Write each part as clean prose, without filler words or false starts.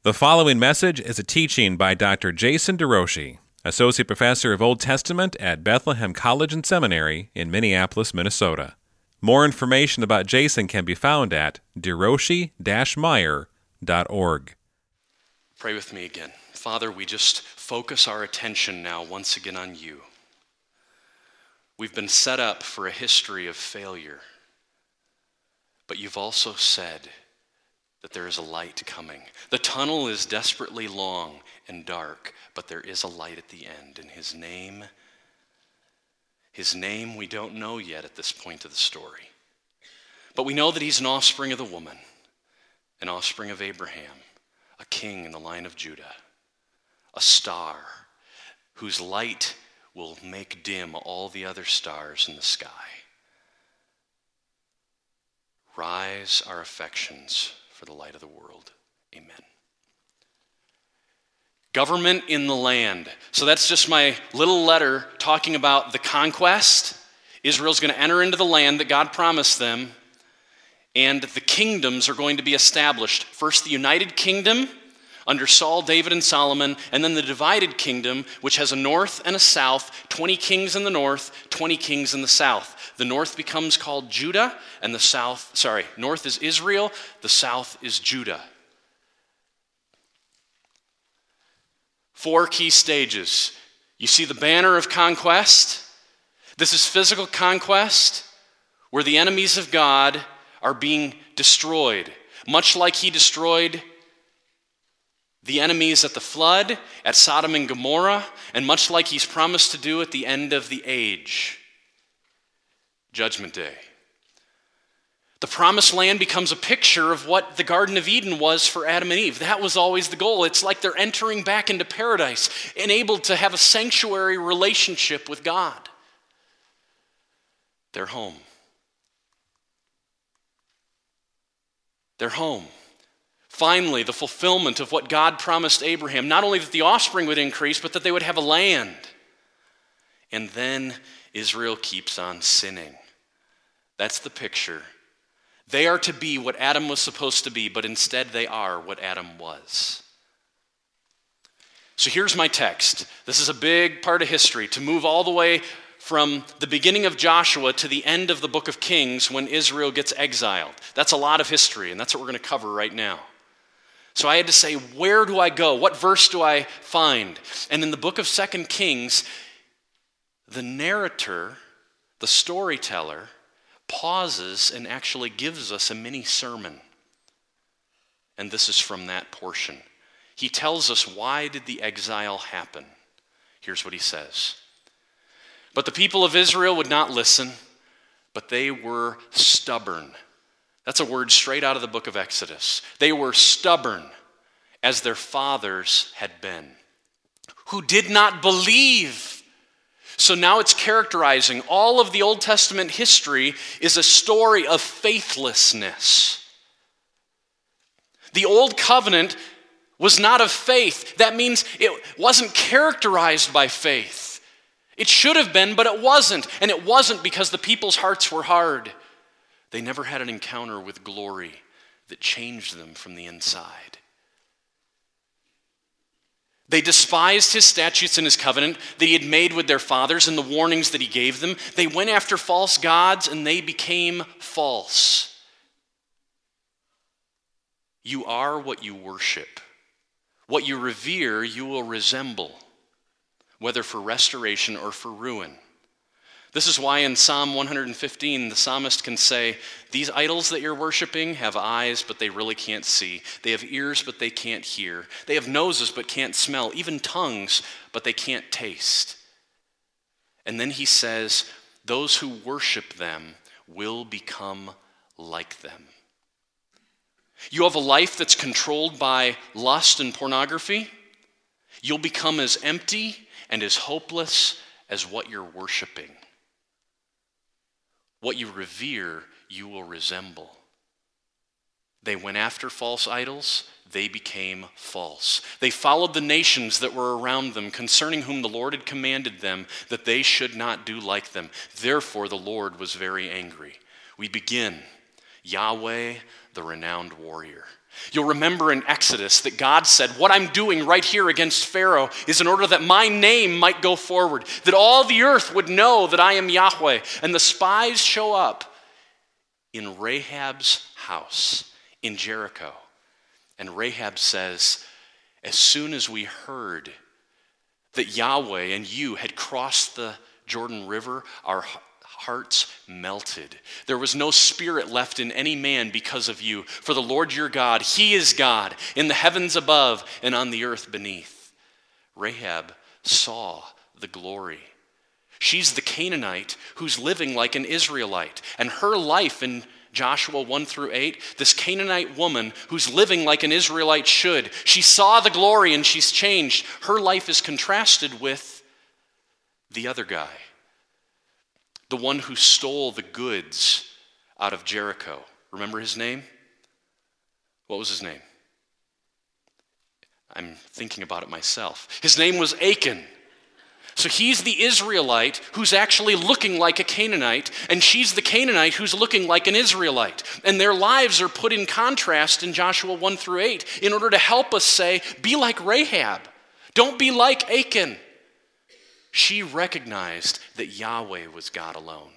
The following message is a teaching by Dr. Jason DeRouchie, Associate Professor of Old Testament at Bethlehem College and Seminary in Minneapolis, Minnesota. More information about Jason can be found at derouchie-meyer.org. Pray with me again. Father, we just focus our attention now once again on you. We've been set up for a history of failure, but you've also said that there is a light coming. The tunnel is desperately long and dark, but there is a light at the end. And his name we don't know yet at this point of the story. But we know that he's an offspring of the woman, an offspring of Abraham, a king in the line of Judah, a star whose light will make dim all the other stars in the sky. Rise our affections for the light of the world. Amen. Government in the land. So that's just my little letter talking about the conquest. Israel's going to enter into the land that God promised them, and the kingdoms are going to be established. First, the United Kingdom under Saul, David, and Solomon, and then the divided kingdom, which has a north and a south, 20 kings in the north, 20 kings in the south. The north becomes called Judah, and north is Israel, the south is Judah. 4 key stages. You see the banner of conquest. This is physical conquest, where the enemies of God are being destroyed, much like he destroyed the enemies at the flood, at Sodom and Gomorrah, and much like he's promised to do at the end of the age, Judgment Day. The promised land becomes a picture of what the Garden of Eden was for Adam and Eve. That was always the goal. It's like they're entering back into paradise, enabled to have a sanctuary relationship with God. They're home. They're home. Finally, the fulfillment of what God promised Abraham, not only that the offspring would increase, but that they would have a land. And then Israel keeps on sinning. That's the picture. They are to be what Adam was supposed to be, but instead they are what Adam was. So here's my text. This is a big part of history, to move all the way from the beginning of Joshua to the end of the book of Kings when Israel gets exiled. That's a lot of history, and that's what we're going to cover right now. So I had to say, where do I go? What verse do I find? And in the book of 2 Kings, the narrator, the storyteller, pauses and actually gives us a mini sermon. And this is from that portion. He tells us, why did the exile happen? Here's what he says. But the people of Israel would not listen, but they were stubborn. That's a word straight out of the book of Exodus. They were stubborn as their fathers had been, who did not believe. So now it's characterizing all of the Old Testament history is a story of faithlessness. The Old Covenant was not of faith. That means it wasn't characterized by faith. It should have been, but it wasn't. And it wasn't because the people's hearts were hard. They never had an encounter with glory that changed them from the inside. They despised his statutes and his covenant that he had made with their fathers and the warnings that he gave them. They went after false gods and they became false. You are what you worship. What you revere, you will resemble, whether for restoration or for ruin. This is why in Psalm 115, the psalmist can say, these idols that you're worshiping have eyes, but they really can't see. They have ears, but they can't hear. They have noses, but can't smell. Even tongues, but they can't taste. And then he says, those who worship them will become like them. You have a life that's controlled by lust and pornography. You'll become as empty and as hopeless as what you're worshiping. What you revere, you will resemble. They went after false idols, they became false. They followed the nations that were around them, concerning whom the Lord had commanded them that they should not do like them. Therefore the Lord was very angry. We begin, Yahweh, the renowned warrior. You'll remember in Exodus that God said, what I'm doing right here against Pharaoh is in order that my name might go forward, that all the earth would know that I am Yahweh. And the spies show up in Rahab's house in Jericho. And Rahab says, as soon as we heard that Yahweh and you had crossed the Jordan River, our hearts melted. There was no spirit left in any man because of you. For the Lord your God, he is God in the heavens above and on the earth beneath. Rahab saw the glory. She's the Canaanite who's living like an Israelite. And her life in Joshua 1-8, this Canaanite woman who's living like an Israelite should. She saw the glory and she's changed. Her life is contrasted with the other guy, the one who stole the goods out of Jericho. Remember his name? What was his name? I'm thinking about it myself. His name was Achan. So he's the Israelite who's actually looking like a Canaanite, and she's the Canaanite who's looking like an Israelite. And their lives are put in contrast in Joshua 1-8 in order to help us say, be like Rahab. Don't be like Achan. She recognized that Yahweh was God alone.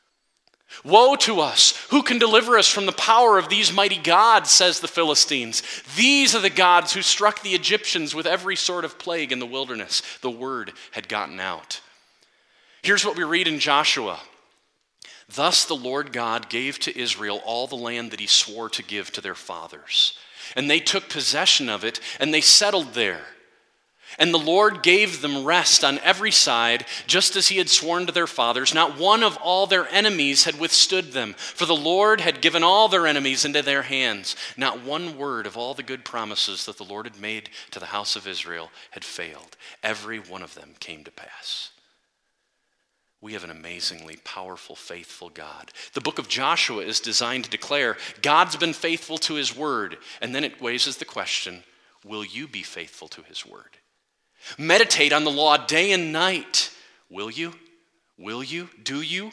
Woe to us! Who can deliver us from the power of these mighty gods, says the Philistines. These are the gods who struck the Egyptians with every sort of plague in the wilderness. The word had gotten out. Here's what we read in Joshua. Thus the Lord God gave to Israel all the land that he swore to give to their fathers. And they took possession of it, and they settled there. And the Lord gave them rest on every side, just as he had sworn to their fathers. Not one of all their enemies had withstood them, for the Lord had given all their enemies into their hands. Not one word of all the good promises that the Lord had made to the house of Israel had failed. Every one of them came to pass. We have an amazingly powerful, faithful God. The book of Joshua is designed to declare God's been faithful to his word. And then it raises the question, will you be faithful to his word? Meditate on the law day and night. Will you? Will you? Do you?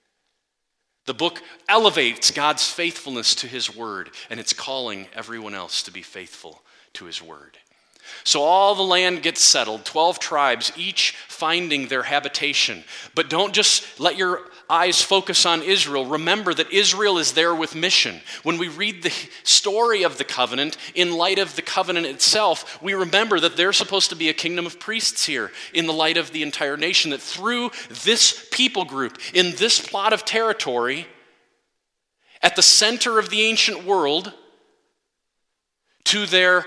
The book elevates God's faithfulness to his word, and it's calling everyone else to be faithful to his word. So all the land gets settled, 12 tribes, each finding their habitation. But don't just let your eyes focus on Israel. Remember that Israel is there with mission. When we read the story of the covenant, in light of the covenant itself, we remember that they're supposed to be a kingdom of priests here in the light of the entire nation, that through this people group, in this plot of territory, at the center of the ancient world, to their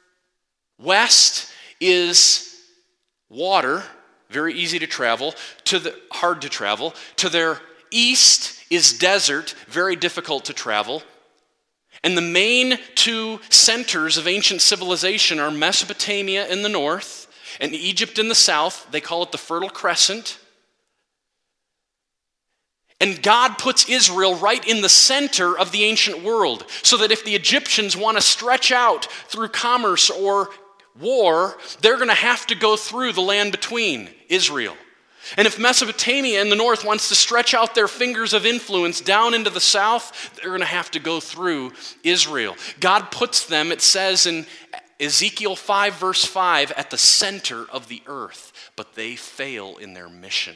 west is water, very easy to travel, hard to travel. To their east is desert, very difficult to travel. And the main two centers of ancient civilization are Mesopotamia in the north and Egypt in the south. They call it the Fertile Crescent. And God puts Israel right in the center of the ancient world, so that if the Egyptians want to stretch out through commerce or war, they're going to have to go through the land between Israel. And if Mesopotamia in the north wants to stretch out their fingers of influence down into the south, they're going to have to go through Israel. God puts them, it says in Ezekiel 5:5, at the center of the earth, but they fail in their mission.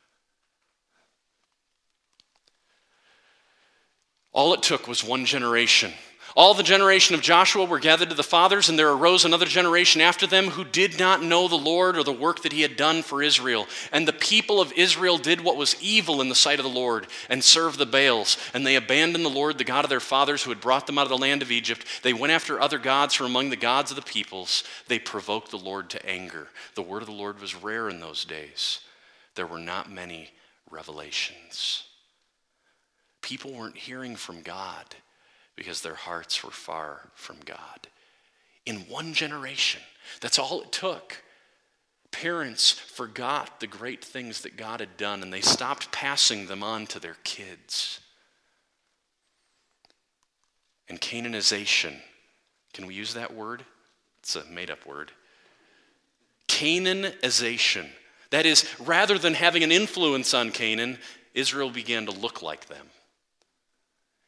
All it took was one generation. All the generation of Joshua were gathered to the fathers, and there arose another generation after them who did not know the Lord or the work that he had done for Israel. And the people of Israel did what was evil in the sight of the Lord and served the Baals. And they abandoned the Lord, the God of their fathers, who had brought them out of the land of Egypt. They went after other gods from among the gods of the peoples. They provoked the Lord to anger. The word of the Lord was rare in those days. There were not many revelations. People weren't hearing from God because their hearts were far from God. In one generation, that's all it took. Parents forgot the great things that God had done, and they stopped passing them on to their kids. And Canaanization, can we use that word? It's a made-up word. Canaanization. That is, rather than having an influence on Canaan, Israel began to look like them.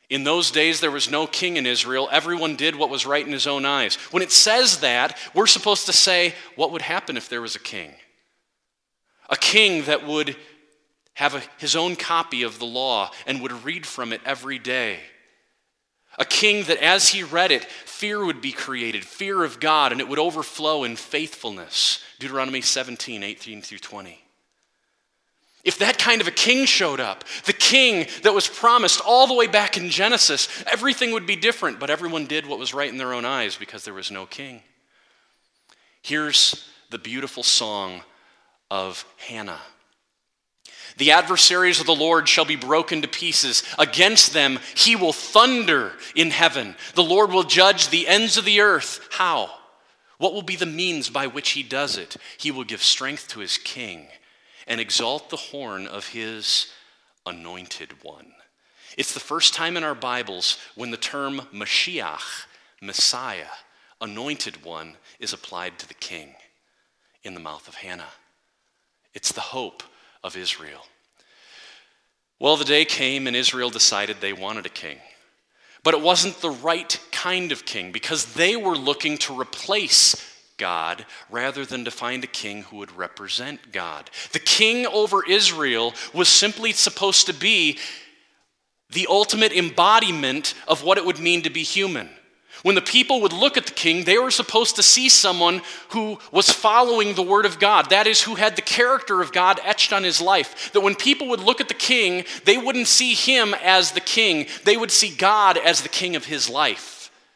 In those days, there was no king in Israel. Everyone did what was right in his own eyes. When it says that, we're supposed to say, what would happen if there was a king? A king that would have his own copy of the law and would read from it every day. A king that as he read it, fear would be created, fear of God, and it would overflow in faithfulness. Deuteronomy 17, 18 through 20. If that kind of a king showed up, the king that was promised all the way back in Genesis, everything would be different, but everyone did what was right in their own eyes because there was no king. Here's the beautiful song of Hannah. The adversaries of the Lord shall be broken to pieces. Against them he will thunder in heaven. The Lord will judge the ends of the earth. How? What will be the means by which he does it? He will give strength to his king and exalt the horn of his anointed one. It's the first time in our Bibles when the term Mashiach, Messiah, anointed one, is applied to the king in the mouth of Hannah. It's the hope of Israel. Well, the day came and Israel decided they wanted a king. But it wasn't the right kind of king because they were looking to replace God rather than to find a king who would represent God. The king over Israel was simply supposed to be the ultimate embodiment of what it would mean to be human. When the people would look at the king, they were supposed to see someone who was following the word of God. That is, who had the character of God etched on his life. That when people would look at the king, they wouldn't see him as the king. They would see God as the king of his life.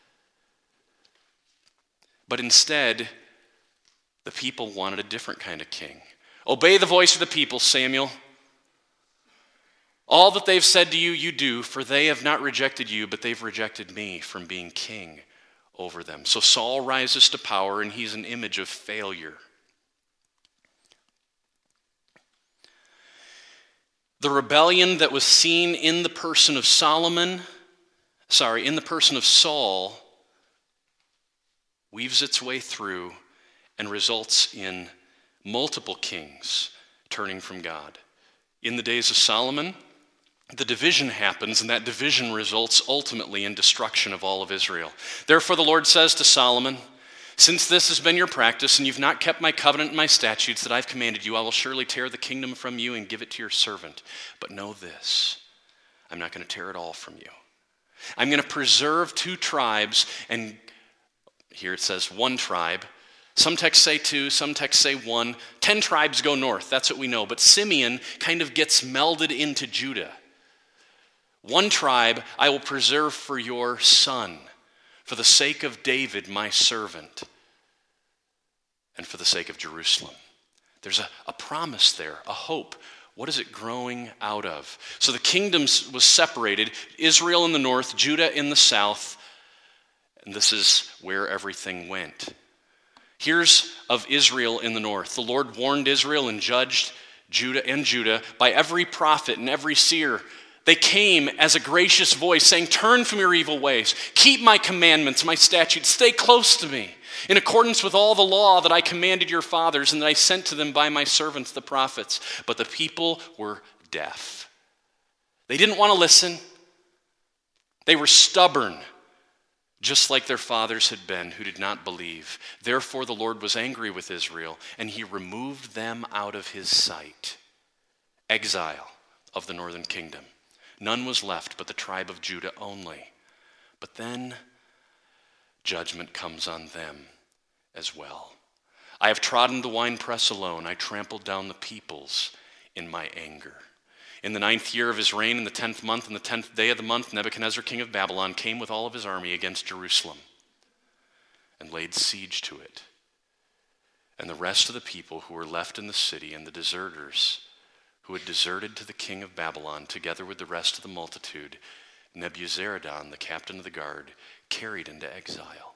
But instead, the people wanted a different kind of king. Obey the voice of the people, Samuel. All that they've said to you, you do, for they have not rejected you, but they've rejected me from being king over them. So Saul rises to power, and he's an image of failure. The rebellion that was seen in the person of Saul, weaves its way through and results in multiple kings turning from God. In the days of Solomon, the division happens, and that division results ultimately in destruction of all of Israel. Therefore the Lord says to Solomon, since this has been your practice, and you've not kept my covenant and my statutes that I've commanded you, I will surely tear the kingdom from you and give it to your servant. But know this, I'm not going to tear it all from you. I'm going to preserve 2 tribes, and here it says 1 tribe. Some texts say 2, some texts say 1. 10 tribes go north, that's what we know. But Simeon kind of gets melded into Judah. 1 tribe I will preserve for your son, for the sake of David, my servant, and for the sake of Jerusalem. There's a promise there, a hope. What is it growing out of? So the kingdom was separated, Israel in the north, Judah in the south, and this is where everything went. Here's of Israel in the north. The Lord warned Israel and judged Judah by every prophet and every seer. They came as a gracious voice saying, turn from your evil ways. Keep my commandments, my statutes. Stay close to me in accordance with all the law that I commanded your fathers and that I sent to them by my servants, the prophets. But the people were deaf. They didn't want to listen. They were stubborn, just like their fathers had been who did not believe. Therefore the Lord was angry with Israel, and he removed them out of his sight. Exile of the northern kingdom. None was left but the tribe of Judah only. But then judgment comes on them as well. I have trodden the winepress alone. I trampled down the peoples in my anger. In the 9th year of his reign, in the 10th month, in the 10th day of the month, Nebuchadnezzar, king of Babylon, came with all of his army against Jerusalem and laid siege to it. And the rest of the people who were left in the city and the deserters who had deserted to the king of Babylon, together with the rest of the multitude, Nebuzaradan, the captain of the guard, carried into exile.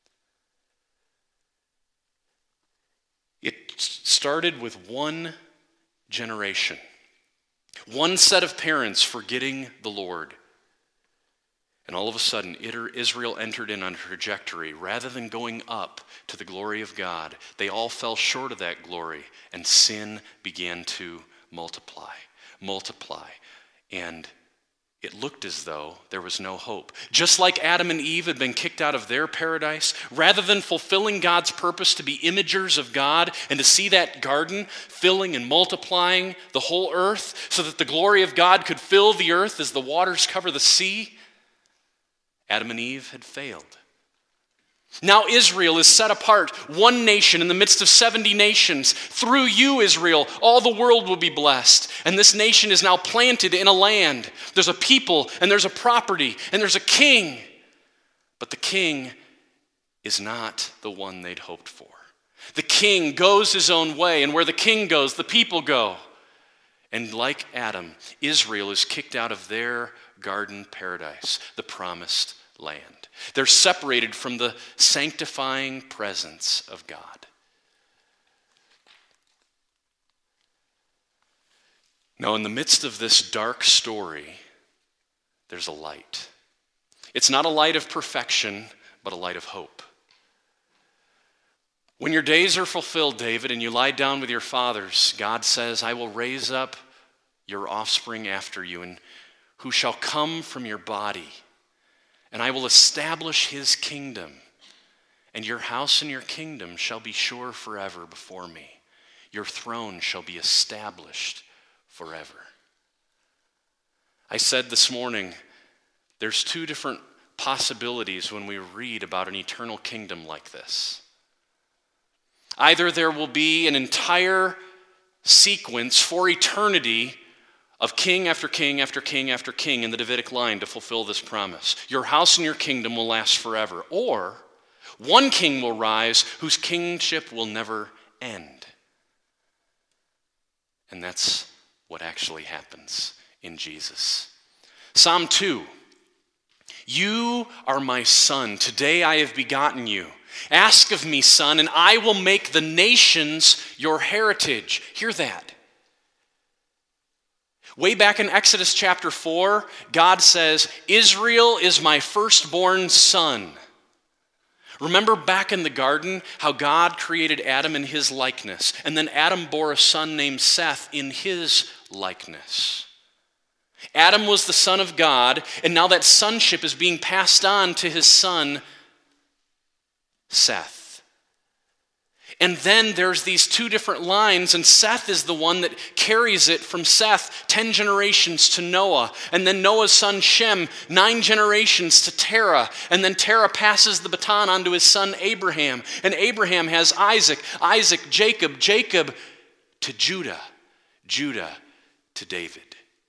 It started with one generation. One set of parents forgetting the Lord. And all of a sudden, Israel entered in on a trajectory. Rather than going up to the glory of God, they all fell short of that glory, and sin began to multiply. And it looked as though there was no hope. Just like Adam and Eve had been kicked out of their paradise, rather than fulfilling God's purpose to be imagers of God and to see that garden filling and multiplying the whole earth so that the glory of God could fill the earth as the waters cover the sea, Adam and Eve had failed. Now Israel is set apart, one nation in the midst of 70 nations. Through you, Israel, all the world will be blessed. And this nation is now planted in a land. There's a people, and there's a property, and there's a king. But the king is not the one they'd hoped for. The king goes his own way, and where the king goes, the people go. And like Adam, Israel is kicked out of their garden paradise, the promised land. They're separated from the sanctifying presence of God. Now, in the midst of this dark story, there's a light. It's not a light of perfection, but a light of hope. When your days are fulfilled, David, and you lie down with your fathers, God says, I will raise up your offspring after you, and who shall come from your body. And I will establish his kingdom, and your house and your kingdom shall be sure forever before me. Your throne shall be established forever. I said this morning, there's two different possibilities when we read about an eternal kingdom like this. Either there will be an entire sequence for eternity of king after king after king after king in the Davidic line to fulfill this promise. Your house and your kingdom will last forever. Or one king will rise whose kingship will never end. And that's what actually happens in Jesus. Psalm 2. You are my son. Today I have begotten you. Ask of me, son, and I will make the nations your heritage. Hear that. Way back in Exodus chapter 4, God says, Israel is my firstborn son. Remember back in the garden how God created Adam in his likeness, and then Adam bore a son named Seth in his likeness. Adam was the son of God, and now that sonship is being passed on to his son, Seth. And then there's these two different lines, and Seth is the one that carries it from Seth 10 generations to Noah, and then Noah's son Shem 9 generations to Terah, and then Terah passes the baton on to his son Abraham, and Abraham has Isaac, Jacob to Judah, Judah to David.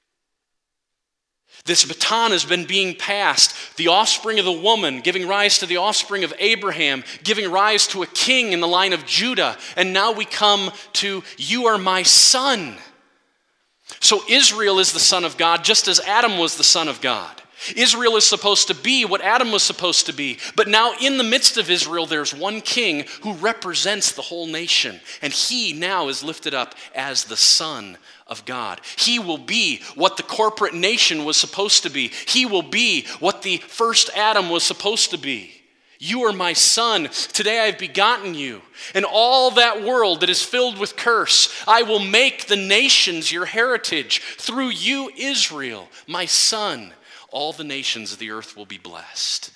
This baton has been being passed, the offspring of the woman giving rise to the offspring of Abraham, giving rise to a king in the line of Judah. And now we come to, you are my son. So Israel is the son of God, just as Adam was the son of God. Israel is supposed to be what Adam was supposed to be. But now in the midst of Israel, there's one king who represents the whole nation. And he now is lifted up as the Son of God. He will be what the corporate nation was supposed to be. He will be what the first Adam was supposed to be. You are my son. Today I have begotten you. And all that world that is filled with curse, I will make the nations your heritage. Through you, Israel, my son, all the nations of the earth will be blessed.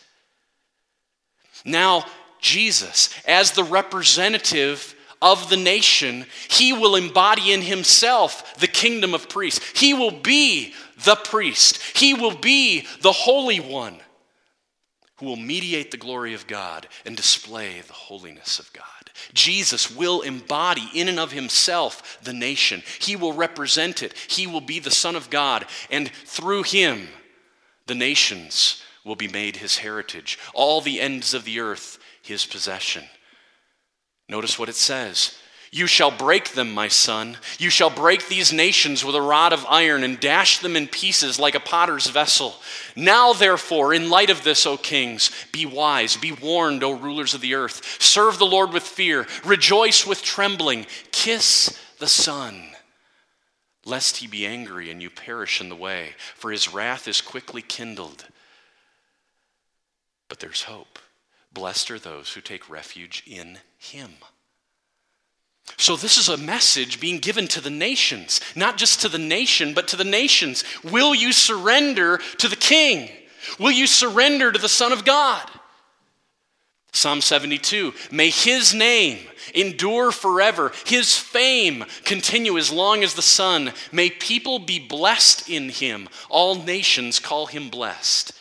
Now, Jesus, as the representative of the nation, he will embody in himself the kingdom of priests. He will be the priest. He will be the Holy One who will mediate the glory of God and display the holiness of God. Jesus will embody in and of himself the nation. He will represent it. He will be the Son of God, and through him, the nations will be made his heritage. All the ends of the earth, his possession. Notice what it says. You shall break them, my son. You shall break these nations with a rod of iron and dash them in pieces like a potter's vessel. Now, therefore, in light of this, O kings, be wise, be warned, O rulers of the earth. Serve the Lord with fear. Rejoice with trembling. Kiss the Son, lest he be angry and you perish in the way, for his wrath is quickly kindled. But there's hope. Blessed are those who take refuge in him. So this is a message being given to the nations, not just to the nation, but to the nations. Will you surrender to the King? Will you surrender to the Son of God? Psalm 72, may his name endure forever, his fame continue as long as the sun. May people be blessed in him. All nations call him blessed.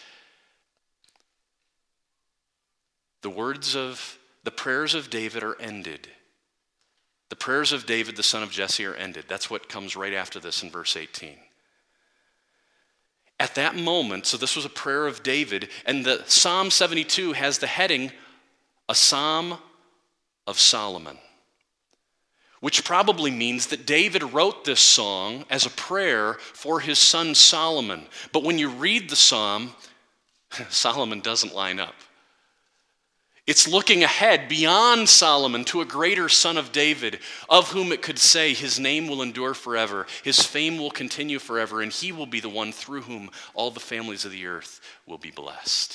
The prayers of David are ended. The prayers of David, the son of Jesse, are ended. That's what comes right after this in verse 18. At that moment, so this was a prayer of David, and the Psalm 72 has the heading, a Psalm of Solomon, which probably means that David wrote this song as a prayer for his son Solomon. But when you read the psalm, Solomon doesn't line up. It's looking ahead beyond Solomon to a greater son of David, of whom it could say, his name will endure forever, his fame will continue forever, and he will be the one through whom all the families of the earth will be blessed.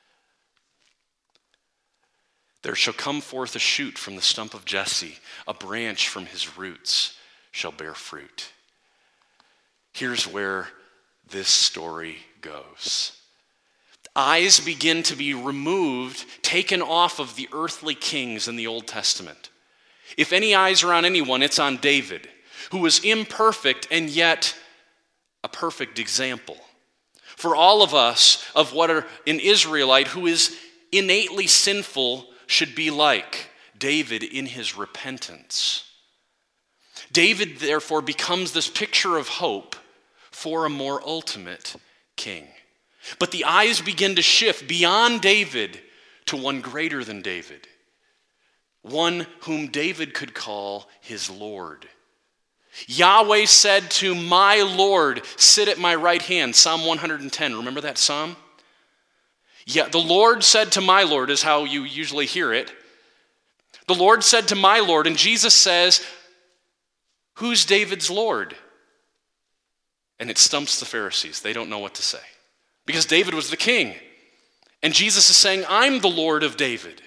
There shall come forth a shoot from the stump of Jesse, a branch from his roots shall bear fruit. Here's where this story goes. Eyes begin to be removed, taken off of the earthly kings in the Old Testament. If any eyes are on anyone, it's on David, who was imperfect and yet a perfect example. For all of us, of what an Israelite who is innately sinful should be like David in his repentance. David, therefore, becomes this picture of hope for a more ultimate king. But the eyes begin to shift beyond David to one greater than David, one whom David could call his Lord. Yahweh said to my Lord, sit at my right hand, Psalm 110. Remember that psalm? Yeah, the Lord said to my Lord is how you usually hear it. The Lord said to my Lord, and Jesus says, who's David's Lord? And it stumps the Pharisees. They don't know what to say. Because David was the king. And Jesus is saying, I'm the Lord of David.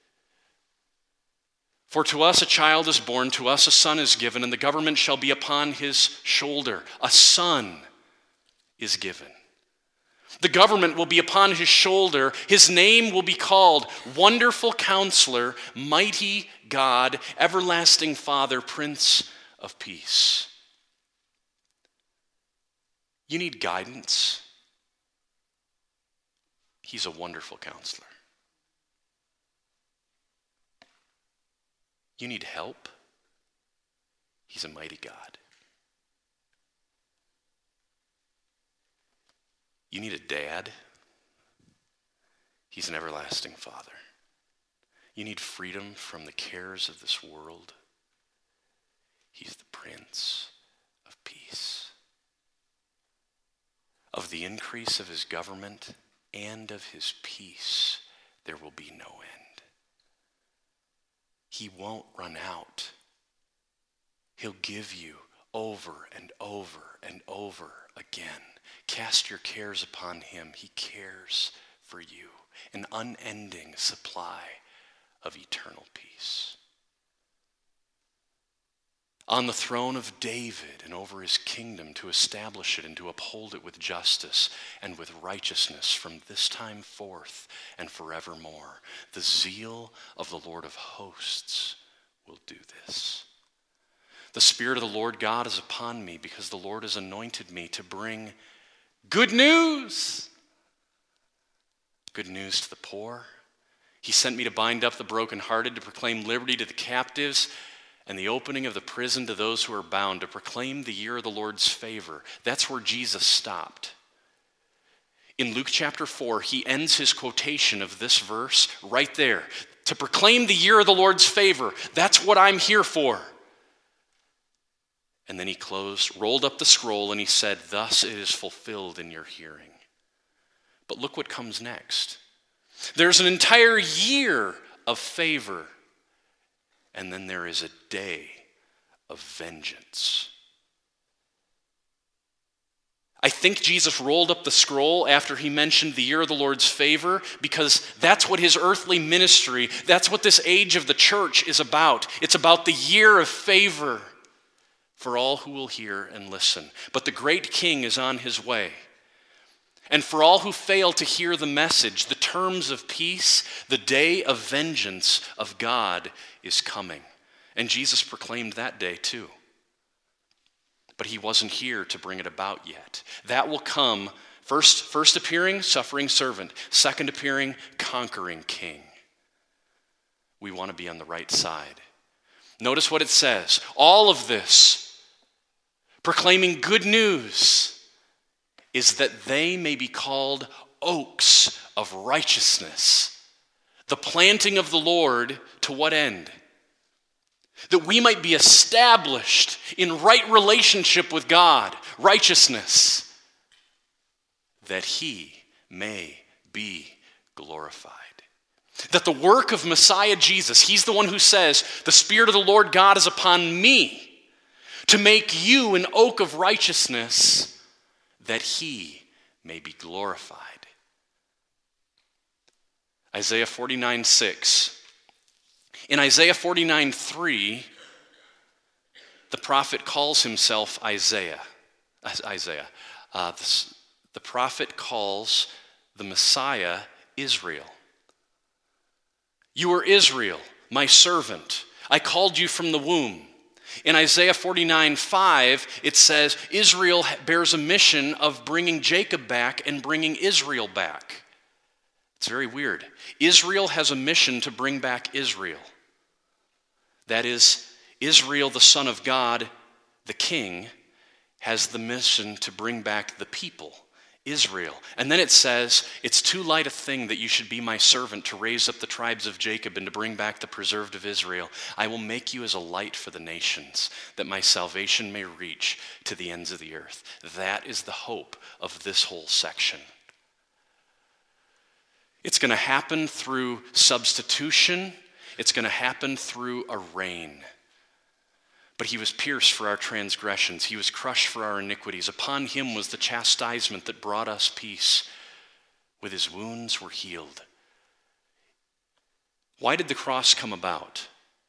For to us a child is born, to us a son is given, and the government shall be upon his shoulder. A son is given. The government will be upon his shoulder. His name will be called Wonderful Counselor, Mighty God, Everlasting Father, Prince of Peace. You need guidance. He's a wonderful counselor. You need help. He's a mighty God. You need a dad. He's an everlasting Father. You need freedom from the cares of this world. He's the Prince of Peace. Of the increase of his government and of his peace, there will be no end. He won't run out. He'll give you over and over and over again. Cast your cares upon him. He cares for you. An unending supply of eternal peace. On the throne of David and over his kingdom, to establish it and to uphold it with justice and with righteousness from this time forth and forevermore. The zeal of the Lord of hosts will do this. The Spirit of the Lord God is upon me, because the Lord has anointed me to bring good news. Good news to the poor. He sent me to bind up the brokenhearted, to proclaim liberty to the captives, and the opening of the prison to those who are bound, to proclaim the year of the Lord's favor. That's where Jesus stopped. In Luke chapter 4, he ends his quotation of this verse right there. To proclaim the year of the Lord's favor. That's what I'm here for. And then he rolled up the scroll, and he said, thus it is fulfilled in your hearing. But look what comes next. There's an entire year of favor. And then there is a day of vengeance. I think Jesus rolled up the scroll after he mentioned the year of the Lord's favor, because that's what his earthly ministry, that's what this age of the church is about. It's about the year of favor for all who will hear and listen. But the great King is on his way. And for all who fail to hear the message, the terms of peace, the day of vengeance of God is coming. And Jesus proclaimed that day too. But he wasn't here to bring it about yet. That will come, first appearing, suffering servant. Second appearing, conquering king. We want to be on the right side. Notice what it says. All of this, proclaiming good news, is that they may be called oaks of righteousness. The planting of the Lord, to what end? That we might be established in right relationship with God, righteousness, that he may be glorified. That the work of Messiah Jesus, he's the one who says, the Spirit of the Lord God is upon me to make you an oak of righteousness, that he may be glorified. Isaiah 49:6. In Isaiah 49:3, the prophet calls himself Isaiah. The prophet calls the Messiah Israel. You are Israel, my servant. I called you from the womb. In Isaiah 49:5, it says, Israel bears a mission of bringing Jacob back and bringing Israel back. It's very weird. Israel has a mission to bring back Israel. That is, Israel, the Son of God, the King, has the mission to bring back the people, Israel. And then it says, it's too light a thing that you should be my servant to raise up the tribes of Jacob and to bring back the preserved of Israel. I will make you as a light for the nations, that my salvation may reach to the ends of the earth. That is the hope of this whole section. It's going to happen through substitution. It's going to happen through a reign. But he was pierced for our transgressions. He was crushed for our iniquities. Upon him was the chastisement that brought us peace. With his wounds we're healed. Why did the cross come about?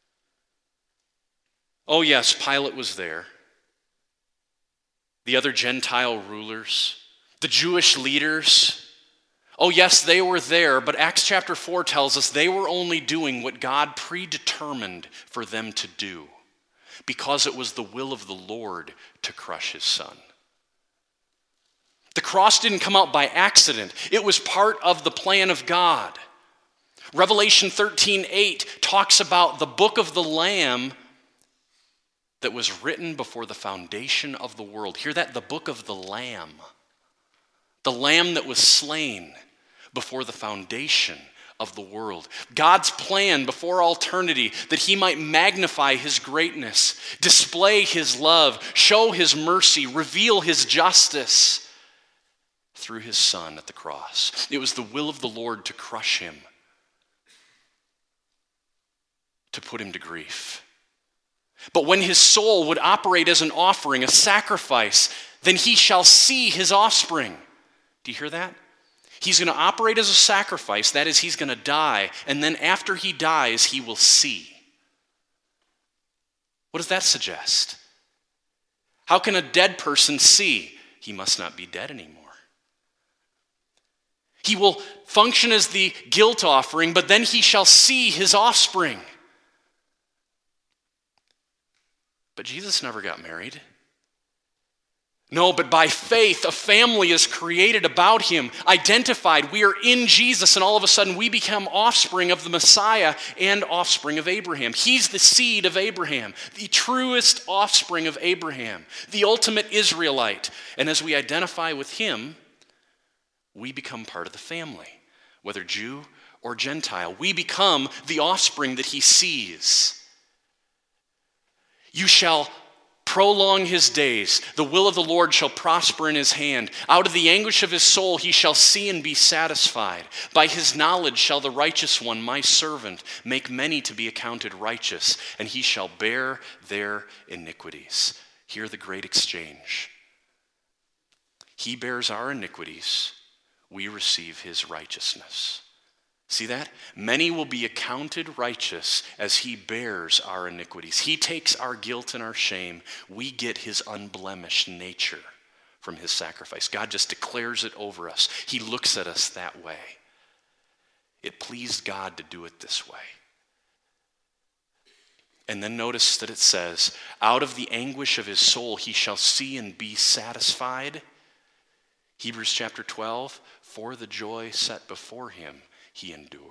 Oh yes, Pilate was there. The other Gentile rulers, the Jewish leaders. Oh yes, they were there, but Acts chapter 4 tells us they were only doing what God predetermined for them to do, because it was the will of the Lord to crush his son. The cross didn't come out by accident. It was part of the plan of God. Revelation 13:8 talks about the book of the Lamb that was written before the foundation of the world. Hear that? The book of the Lamb. The Lamb that was slain before the foundation of the world. God's plan before all eternity, that he might magnify his greatness, display his love, show his mercy, reveal his justice through his son at the cross. It was the will of the Lord to crush him, to put him to grief. But when his soul would operate as an offering, a sacrifice, then he shall see his offspring. Do you hear that? He's going to operate as a sacrifice. That is, he's going to die. And then after he dies, he will see. What does that suggest? How can a dead person see? He must not be dead anymore. He will function as the guilt offering, but then he shall see his offspring. But Jesus never got married. No, but by faith, a family is created about him, identified. We are in Jesus, and all of a sudden we become offspring of the Messiah and offspring of Abraham. He's the seed of Abraham, the truest offspring of Abraham, the ultimate Israelite. And as we identify with him, we become part of the family, whether Jew or Gentile. We become the offspring that he sees. You shall prolong his days. The will of the Lord shall prosper in his hand. Out of the anguish of his soul he shall see and be satisfied. By his knowledge shall the righteous one, my servant, make many to be accounted righteous, and he shall bear their iniquities. Hear the great exchange. He bears our iniquities, we receive his righteousness. See that? Many will be accounted righteous as he bears our iniquities. He takes our guilt and our shame. We get his unblemished nature from his sacrifice. God just declares it over us. He looks at us that way. It pleased God to do it this way. And then notice that it says, out of the anguish of his soul he shall see and be satisfied. Hebrews chapter 12, for the joy set before him, he endured.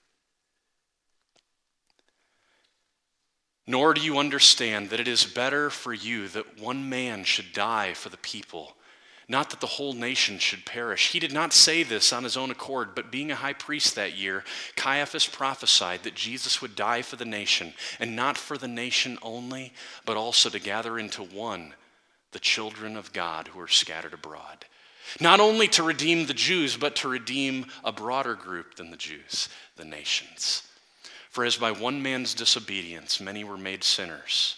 Nor do you understand that it is better for you that one man should die for the people, not that the whole nation should perish. He did not say this on his own accord, but being a high priest that year, Caiaphas prophesied that Jesus would die for the nation, and not for the nation only, but also to gather into one the children of God who are scattered abroad. Not only to redeem the Jews, but to redeem a broader group than the Jews, the nations. For as by one man's disobedience many were made sinners,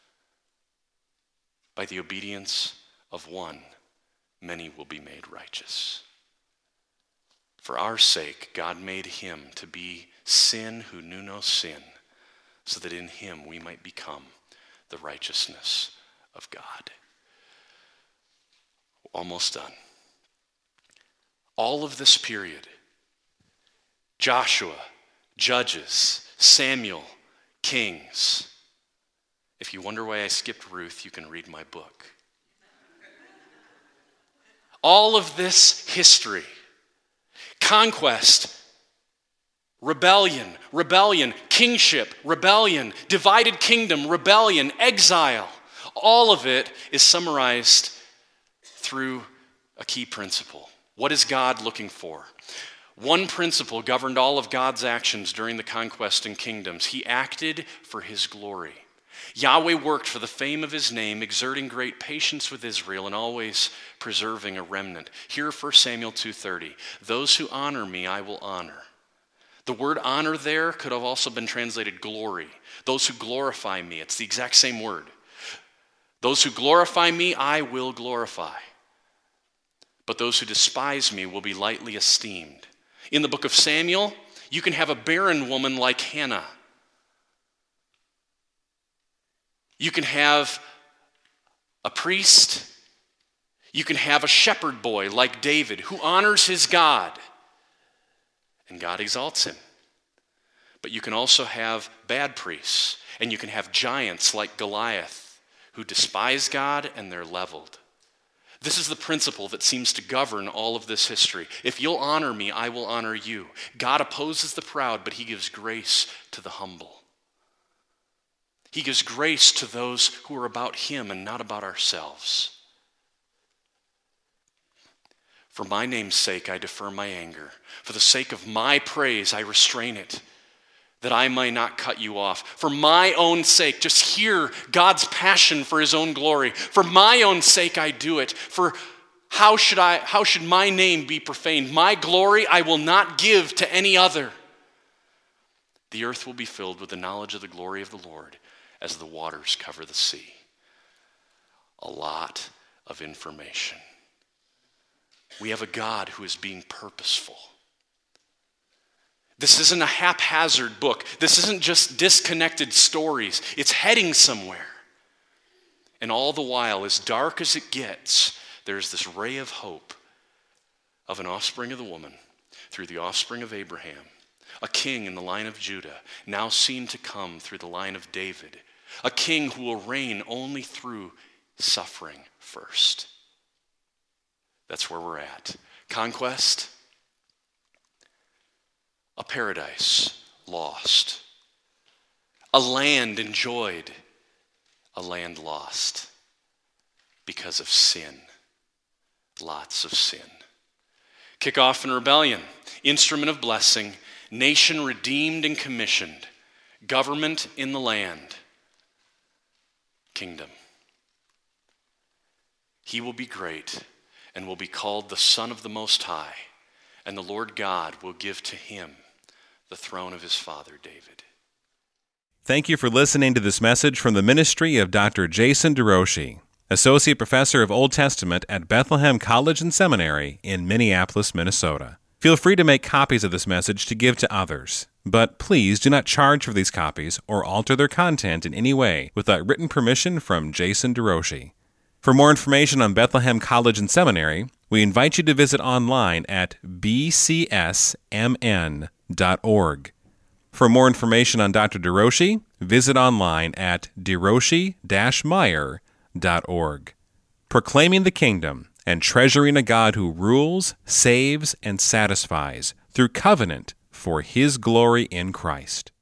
by the obedience of one, many will be made righteous. For our sake, God made him to be sin who knew no sin, so that in him we might become the righteousness of God. Almost done. All of this period, Joshua, Judges, Samuel, Kings. If you wonder why I skipped Ruth, you can read my book. All of this history, conquest, rebellion, kingship, rebellion, divided kingdom, rebellion, exile, all of it is summarized through a key principle. What is God looking for? One principle governed all of God's actions during the conquest and kingdoms. He acted for his glory. Yahweh worked for the fame of his name, exerting great patience with Israel and always preserving a remnant. Here 1 Samuel 2:30, those who honor me I will honor. The word honor there could have also been translated glory. Those who glorify me, it's the exact same word. Those who glorify me I will glorify. But those who despise me will be lightly esteemed. In the book of Samuel, you can have a barren woman like Hannah. You can have a priest. You can have a shepherd boy like David who honors his God, and God exalts him. But you can also have bad priests, and you can have giants like Goliath who despise God and they're leveled. This is the principle that seems to govern all of this history. If you'll honor me, I will honor you. God opposes the proud, but he gives grace to the humble. He gives grace to those who are about him and not about ourselves. For my name's sake, I defer my anger. For the sake of my praise, I restrain it, that I might not cut you off. For my own sake, just hear God's passion for his own glory. For my own sake, I do it. For how should my name be profaned? My glory I will not give to any other. The earth will be filled with the knowledge of the glory of the Lord as the waters cover the sea. A lot of information. We have a God who is being purposeful. This isn't a haphazard book. This isn't just disconnected stories. It's heading somewhere. And all the while, as dark as it gets, there's this ray of hope of an offspring of the woman through the offspring of Abraham, a king in the line of Judah, now seen to come through the line of David, a king who will reign only through suffering first. That's where we're at. Conquest, a paradise lost, a land enjoyed, a land lost because of sin. Lots of sin. Kickoff and rebellion, instrument of blessing, nation redeemed and commissioned, government in the land, kingdom. He will be great and will be called the Son of the Most High, and the Lord God will give to him the throne of his father David. Thank you for listening to this message from the ministry of Dr. Jason DeRouchie. Associate Professor of Old Testament at Bethlehem College and Seminary in Minneapolis, Minnesota. Feel free to make copies of this message to give to others, but please do not charge for these copies or alter their content in any way without written permission from Jason DeRouchie. For more information on Bethlehem College and Seminary, we invite you to visit online at bcsmn.org. For more information on Dr. DeRouchie, visit online at derouchie-meyer.org. Proclaiming the kingdom and treasuring a God who rules, saves, and satisfies through covenant for His glory in Christ.